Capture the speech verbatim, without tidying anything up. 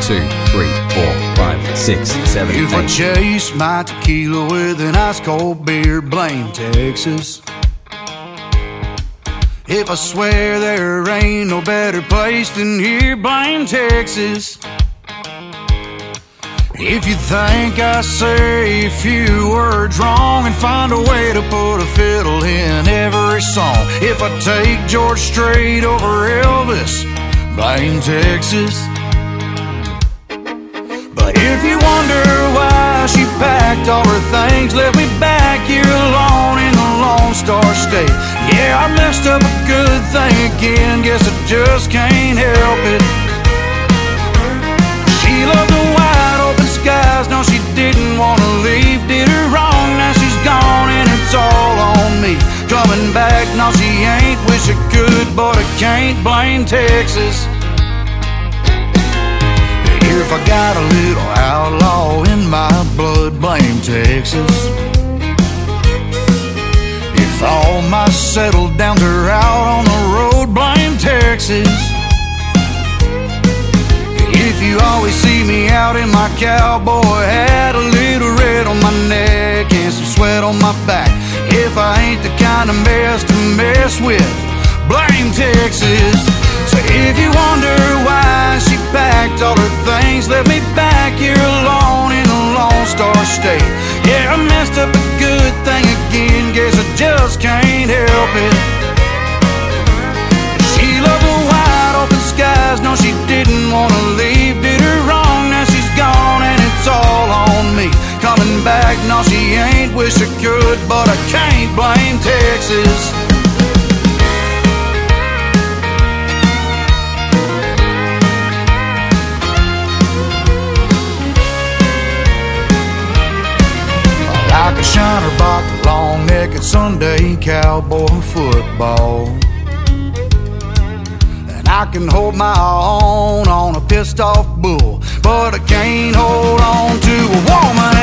two, three, four, five, six, seven, If eight. I chase my tequila with an ice cold beer, blame Texas. If I swear there ain't no better place than here, blame Texas. If you think I say a few words wrong and find a way to put a fiddle in every song, if I take George Strait over Elvis, blame Texas. But if you wonder why she packed all her things, left me back here alone in the Lone Star State. Yeah, I messed up a good thing again, guess I just can't help it. She loved the wide open skies, no she didn't want to leave. Did her wrong, now she's gone and it's all on me. Coming back, no she ain't, wish I could, but I can't blame Texas. If I got a little outlaw in my blood, blame Texas. If all my settled downs are out on the road, blame Texas. If you always see me out in my cowboy hat, a little red on my neck and some sweat on my back, if I ain't the kind of mess to mess with, blame Texas. So if you wonder why she packed all her things, left me back here alone in the Lone Star State. Yeah, I messed up a good thing again, guess I just can't help it. She loved the wide open skies, no she didn't want to leave. Did her wrong, now she's gone and it's all on me. Coming back, no she ain't, wish I could, but I can't blame Texas. Like a shiner box, long-necked Sunday cowboy football. And I can hold my own on a pissed-off bull, but I can't hold on to a woman